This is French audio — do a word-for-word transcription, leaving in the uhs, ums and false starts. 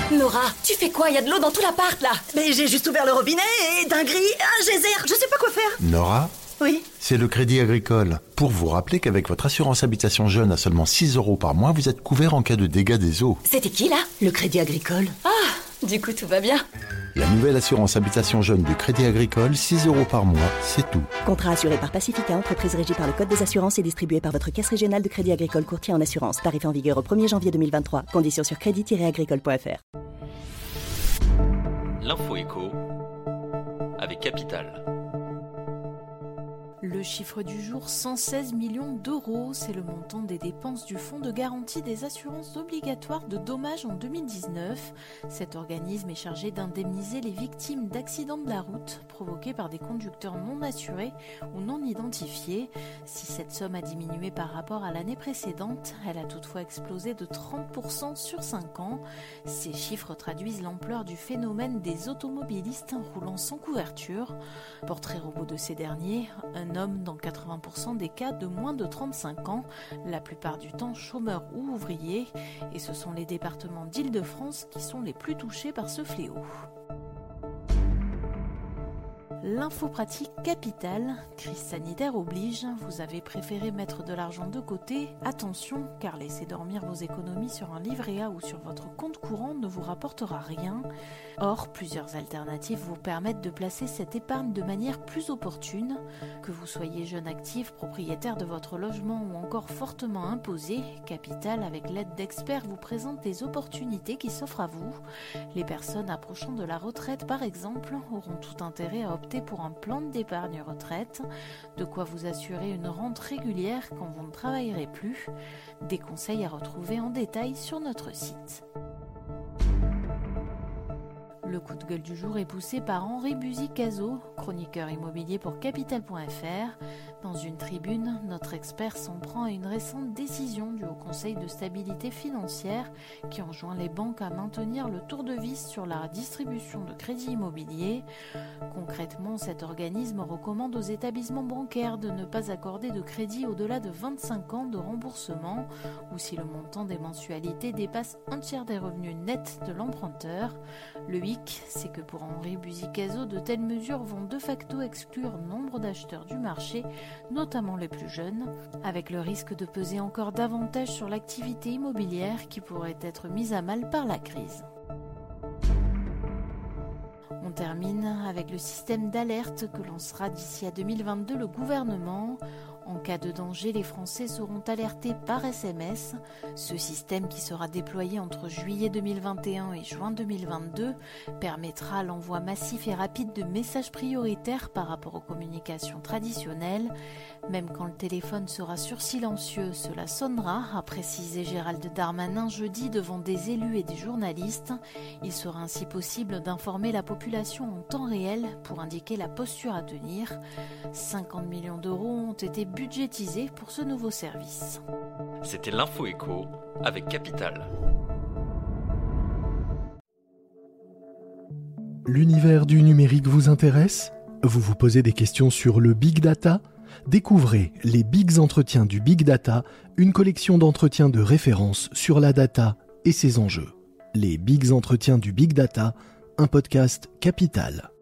Nora, tu fais quoi? Il y a de l'eau dans tout l'appart, là. Mais j'ai juste ouvert le robinet et d'un gris, un geyser, je sais pas quoi faire. Nora? Oui. C'est le Crédit Agricole. Pour vous rappeler qu'avec votre assurance habitation jeune à seulement six euros par mois, vous êtes couvert en cas de dégâts des eaux. C'était qui, là? Le Crédit Agricole. Ah, du coup, tout va bien. La nouvelle assurance habitation jeune du Crédit Agricole, six euros par mois, c'est tout. Contrat assuré par Pacifica, entreprise régie par le Code des assurances et distribué par votre caisse régionale de Crédit Agricole courtier en assurance. Tarif en vigueur au premier janvier deux mille vingt-trois. Conditions sur crédit tiret agricole point f r. L'info éco avec Capital. Le chiffre du jour, cent seize millions d'euros, c'est le montant des dépenses du Fonds de garantie des assurances obligatoires de dommages en deux mille dix-neuf. Cet organisme est chargé d'indemniser les victimes d'accidents de la route provoqués par des conducteurs non assurés ou non identifiés. Si cette somme a diminué par rapport à l'année précédente, elle a toutefois explosé de trente pour cent sur cinq ans. Ces chiffres traduisent l'ampleur du phénomène des automobilistes roulant sans couverture. Portrait robot de ces derniers, un homme dans quatre-vingts pour cent des cas de moins de trente-cinq ans, la plupart du temps chômeurs ou ouvriers, et ce sont les départements d'Île-de-France qui sont les plus touchés par ce fléau. L'info pratique capitale, crise sanitaire oblige, vous avez préféré mettre de l'argent de côté. Attention, car laisser dormir vos économies sur un livret A ou sur votre compte courant ne vous rapportera rien. Or, plusieurs alternatives vous permettent de placer cette épargne de manière plus opportune. Que vous soyez jeune actif, propriétaire de votre logement ou encore fortement imposé, Capital, avec l'aide d'experts, vous présente des opportunités qui s'offrent à vous. Les personnes approchant de la retraite, par exemple, auront tout intérêt à opter pour un plan d'épargne retraite, de quoi vous assurer une rente régulière quand vous ne travaillerez plus. Des conseils à retrouver en détail sur notre site. Le coup de gueule du jour est poussé par Henri Buzy-Cazot, chroniqueur immobilier pour Capital point f r. Dans une tribune, notre expert s'en prend à une récente décision du Haut Conseil de stabilité financière qui enjoint les banques à maintenir le tour de vis sur la distribution de crédits immobiliers. Concrètement, cet organisme recommande aux établissements bancaires de ne pas accorder de crédit au-delà de vingt-cinq ans de remboursement ou si le montant des mensualités dépasse un tiers des revenus nets de l'emprunteur. Le hic, c'est que pour Henri Buzy-Cazot, de telles mesures vont de facto exclure nombre d'acheteurs du marché, notamment les plus jeunes, avec le risque de peser encore davantage sur l'activité immobilière qui pourrait être mise à mal par la crise. On termine avec le système d'alerte que lancera d'ici à deux mille vingt-deux le gouvernement. En cas de danger, les Français seront alertés par S M S. Ce système, qui sera déployé entre juillet deux mille vingt et un et juin deux mille vingt-deux, permettra l'envoi massif et rapide de messages prioritaires par rapport aux communications traditionnelles. Même quand le téléphone sera sur silencieux, cela sonnera, a précisé Gérald Darmanin jeudi devant des élus et des journalistes. Il sera ainsi possible d'informer la population en temps réel pour indiquer la posture à tenir. cinquante millions d'euros ont été budgétisés pour ce nouveau service. C'était l'info éco avec Capital. L'univers du numérique vous intéresse ? Vous vous posez des questions sur le Big Data ? Découvrez les Bigs Entretiens du Big Data, une collection d'entretiens de référence sur la data et ses enjeux. Les Bigs Entretiens du Big Data, un podcast Capital.